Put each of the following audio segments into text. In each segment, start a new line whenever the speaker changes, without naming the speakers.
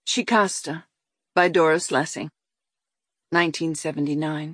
Shikasta by Doris Lessing, 1979.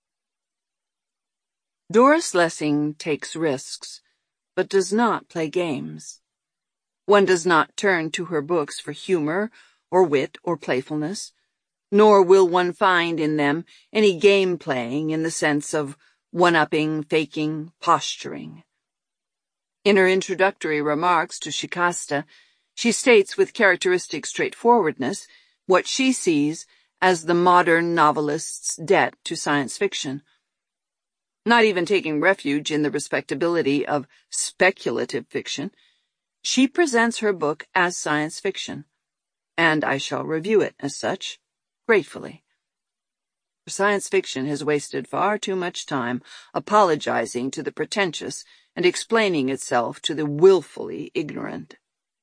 Doris Lessing takes risks, but does not play games. One does not turn to her books for humor or wit or playfulness, nor will one find in them any game-playing in the sense of one-upping, faking, posturing. In her introductory remarks to Shikasta, she states with characteristic straightforwardness what she sees as the modern novelist's debt to science fiction. Not even taking refuge in the respectability of speculative fiction, she presents her book as science fiction, and I shall review it as such, gratefully. For science fiction has wasted far too much time apologizing to the pretentious and explaining itself to the willfully ignorant.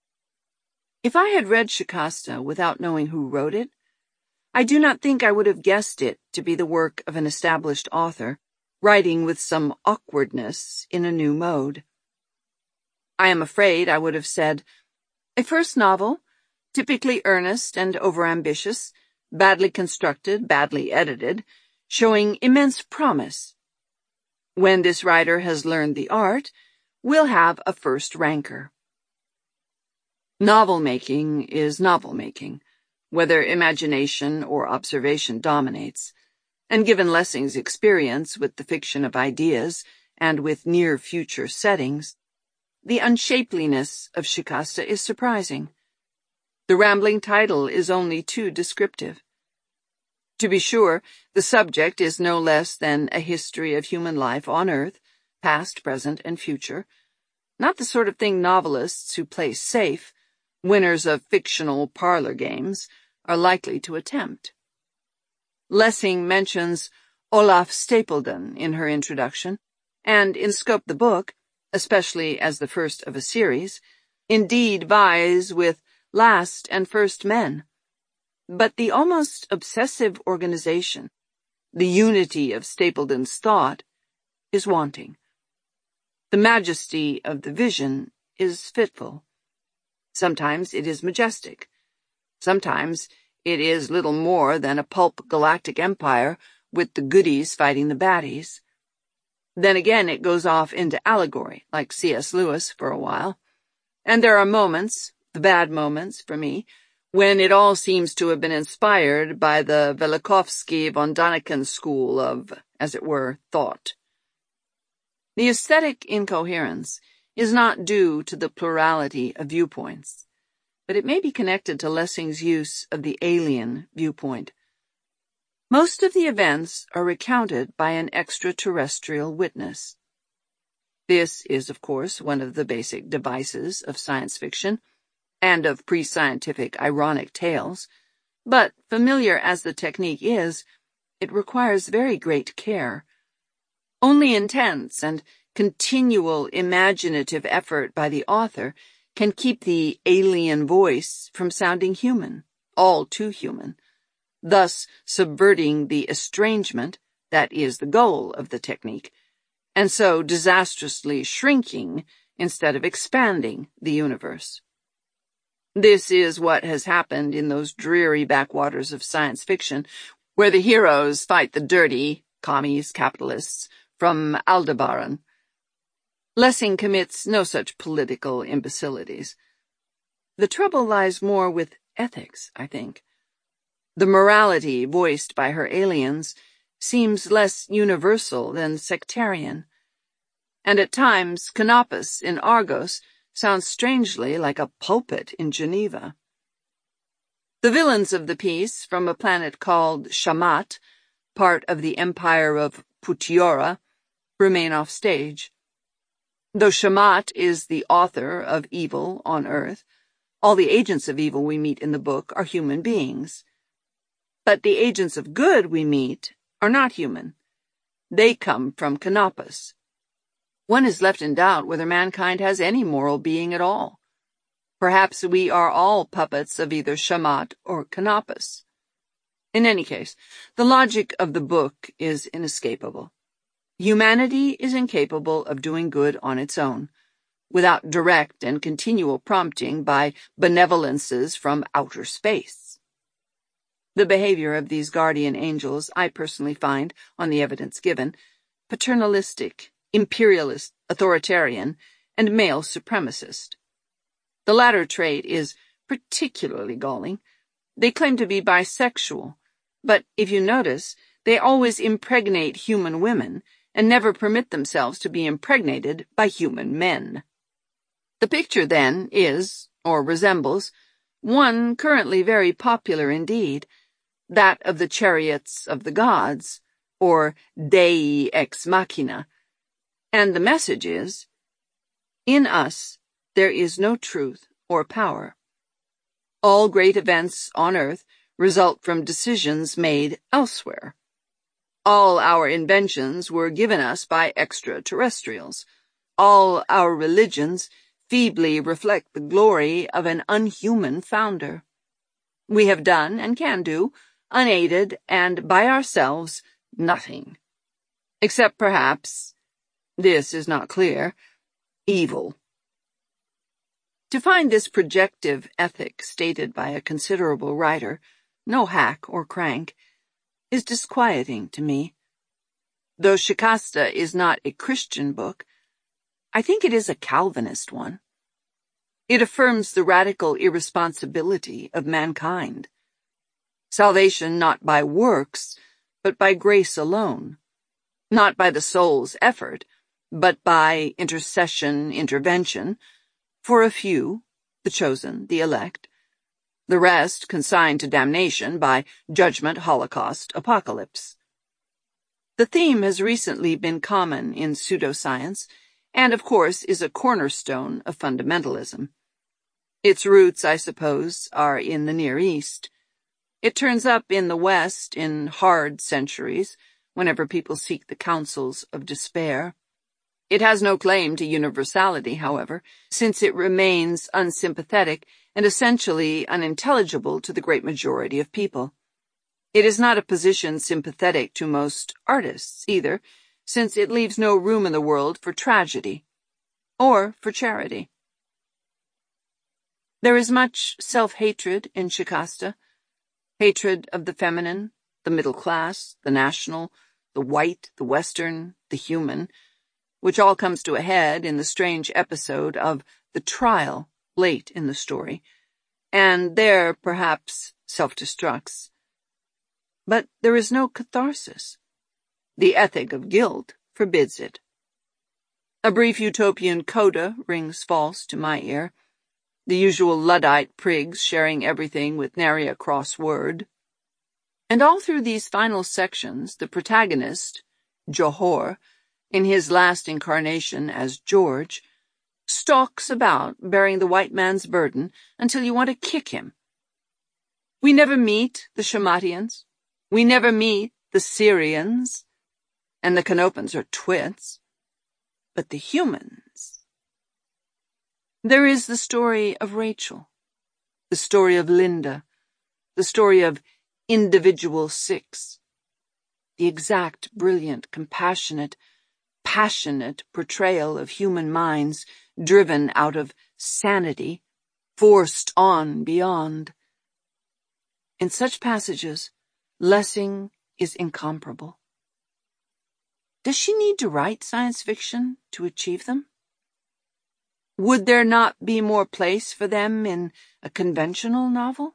If I had read Shikasta without knowing who wrote it, I do not think I would have guessed it to be the work of an established author, writing with some awkwardness in a new mode. I am afraid I would have said, a first novel, typically earnest and overambitious, badly constructed, badly edited, showing immense promise. When this writer has learned the art, we'll have a first ranker. Novel-making is novel-making, whether imagination or observation dominates, and given Lessing's experience with the fiction of ideas and with near-future settings, the unshapeliness of Shikasta is surprising. The rambling title is only too descriptive. To be sure, the subject is no less than a history of human life on Earth, past, present, and future, not the sort of thing novelists who play safe, winners of fictional parlor games, are likely to attempt. Lessing mentions Olaf Stapledon in her introduction, and in scope the book, especially as the first of a series, indeed vies with Last and First Men. But the almost obsessive organization, the unity of Stapledon's thought, is wanting. The majesty of the vision is fitful. Sometimes it is majestic. Sometimes it is little more than a pulp galactic empire with the goodies fighting the baddies. Then again it goes off into allegory, like C.S. Lewis for a while. And there are moments, the bad moments for me, when it all seems to have been inspired by the Velikovsky von Daniken school of, as it were, thought. The aesthetic incoherence is not due to the plurality of viewpoints, but it may be connected to Lessing's use of the alien viewpoint. Most of the events are recounted by an extraterrestrial witness. This is, of course, one of the basic devices of science fiction and of pre-scientific ironic tales, but familiar as the technique is, it requires very great care. Only intense and continual imaginative effort by the author can keep the alien voice from sounding human, all too human, thus subverting the estrangement that is the goal of the technique, and so disastrously shrinking instead of expanding the universe. This is what has happened in those dreary backwaters of science fiction, where the heroes fight the dirty, commies, capitalists, from Aldebaran. Lessing commits no such political imbecilities. The trouble lies more with ethics, I think. The morality voiced by her aliens seems less universal than sectarian, and at times Canopus in Argos sounds strangely like a pulpit in Geneva. The villains of the piece, from a planet called Shamat, part of the empire of Putiora, remain off stage. Though Shamat is the author of evil on Earth, all the agents of evil we meet in the book are human beings. But the agents of good we meet are not human. They come from Canopus. One is left in doubt whether mankind has any moral being at all. Perhaps we are all puppets of either Shamat or Canopus. In any case, the logic of the book is inescapable. Humanity is incapable of doing good on its own, without direct and continual prompting by benevolences from outer space. The behavior of these guardian angels I personally find, on the evidence given, paternalistic, imperialist, authoritarian, and male supremacist. The latter trait is particularly galling. They claim to be bisexual, but if you notice, they always impregnate human women and never permit themselves to be impregnated by human men. The picture, then, is, or resembles, one currently very popular indeed, that of the chariots of the gods, or Dei ex machina, and the message is, in us there is no truth or power. All great events on earth result from decisions made elsewhere. All our inventions were given us by extraterrestrials. All our religions feebly reflect the glory of an unhuman founder. We have done, and can do, unaided and by ourselves, nothing. Except perhaps, this is not clear, evil. To find this projective ethic stated by a considerable writer, no hack or crank, is disquieting to me. Though Shikasta is not a Christian book, I think it is a Calvinist one. It affirms the radical irresponsibility of mankind. Salvation not by works, but by grace alone. Not by the soul's effort, but by intervention, for a few, the chosen, the elect, the rest consigned to damnation by judgment, holocaust, apocalypse. The theme has recently been common in pseudoscience, and of course is a cornerstone of fundamentalism. Its roots, I suppose, are in the Near East. It turns up in the West in hard centuries, whenever people seek the counsels of despair. It has no claim to universality, however, since it remains unsympathetic and essentially unintelligible to the great majority of people. It is not a position sympathetic to most artists, either, since it leaves no room in the world for tragedy, or for charity. There is much self-hatred in Shikasta, hatred of the feminine, the middle class, the national, the white, the Western, the human, which all comes to a head in the strange episode of the trial late in the story, and there, perhaps, self-destructs. But there is no catharsis. The ethic of guilt forbids it. A brief utopian coda rings false to my ear, the usual Luddite prigs sharing everything with nary a cross word. And all through these final sections, the protagonist, Johor, in his last incarnation as George, stalks about bearing the white man's burden until you want to kick him. We never meet the Shamatians. We never meet the Syrians. And the Canopans are twits. But the humans. There is the story of Rachel, the story of Linda, the story of Individual 6, the exact, brilliant, compassionate, passionate portrayal of human minds driven out of sanity, forced on beyond. In such passages, Lessing is incomparable. Does she need to write science fiction to achieve them? Would there not be more place for them in a conventional novel?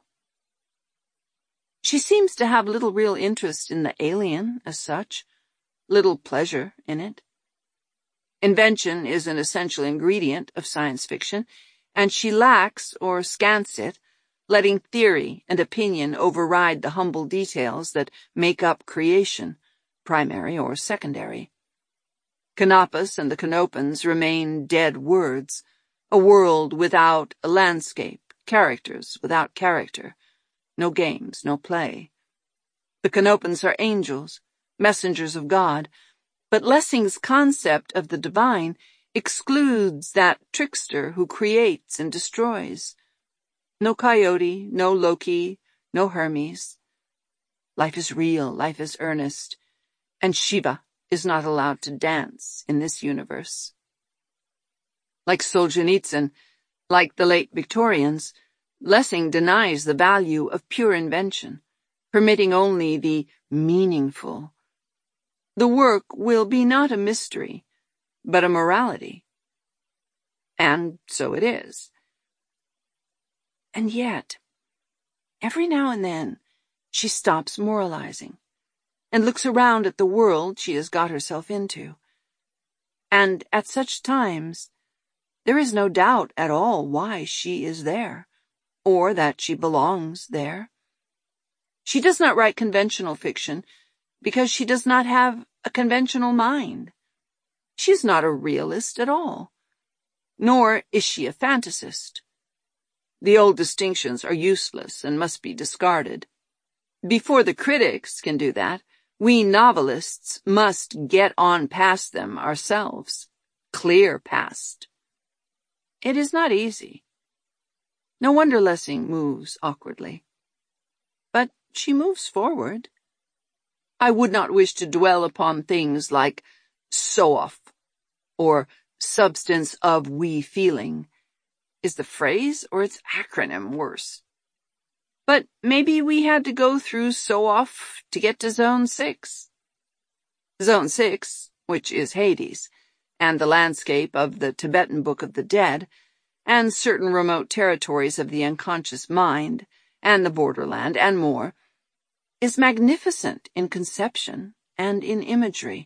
She seems to have little real interest in the alien as such, little pleasure in it. Invention is an essential ingredient of science fiction, and she lacks or scants it, letting theory and opinion override the humble details that make up creation, primary or secondary. Canopus and the Canopans remain dead words, a world without a landscape, characters without character, no games, no play. The Canopans are angels, messengers of God, but Lessing's concept of the divine excludes that trickster who creates and destroys. No Coyote, no Loki, no Hermes. Life is real, life is earnest, and Shiva is not allowed to dance in this universe. Like Solzhenitsyn, like the late Victorians, Lessing denies the value of pure invention, permitting only the meaningful. The work will be not a mystery, but a morality. And so it is. And yet, every now and then, she stops moralizing and looks around at the world she has got herself into. And at such times, there is no doubt at all why she is there, or that she belongs there. She does not write conventional fiction because she does not have a conventional mind. She is not a realist at all, nor is she a fantasist. The old distinctions are useless and must be discarded. Before the critics can do that, we novelists must get on past them ourselves, clear past. It is not easy. No wonder Lessing moves awkwardly. But she moves forward. I would not wish to dwell upon things like SOAF, or substance of we feeling. Is the phrase or its acronym worse? But maybe we had to go through SOAF to get to Zone 6. Zone 6, which is Hades, and the landscape of the Tibetan Book of the Dead, and certain remote territories of the unconscious mind, and the borderland, and more, is magnificent in conception and in imagery.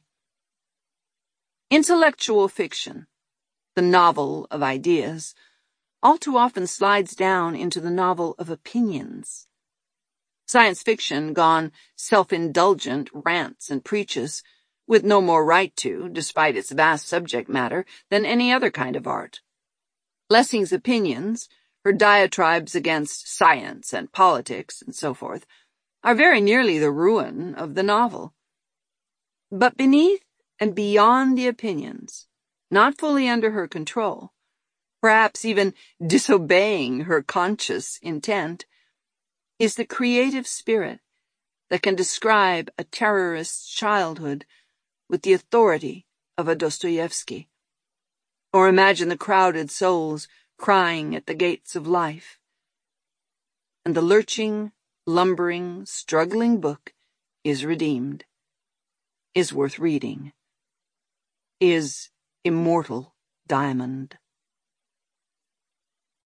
Intellectual fiction, the novel of ideas, all too often slides down into the novel of opinions. Science fiction gone self-indulgent rants and preaches, with no more right to, despite its vast subject matter, than any other kind of art. Lessing's opinions, her diatribes against science and politics and so forth, are very nearly the ruin of the novel. But beneath and beyond the opinions, not fully under her control, perhaps even disobeying her conscious intent, is the creative spirit that can describe a terrorist's childhood with the authority of a Dostoevsky, or imagine the crowded souls crying at the gates of life. And the lurching, lumbering, struggling book is redeemed, is worth reading, is immortal diamond.